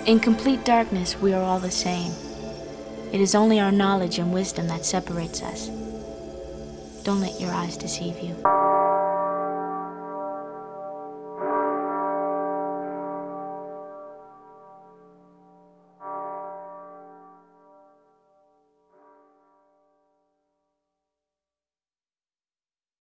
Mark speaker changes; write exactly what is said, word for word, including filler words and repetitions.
Speaker 1: In complete darkness, we are all the same. It is only our knowledge and wisdom that separates us. Don't let your eyes deceive you.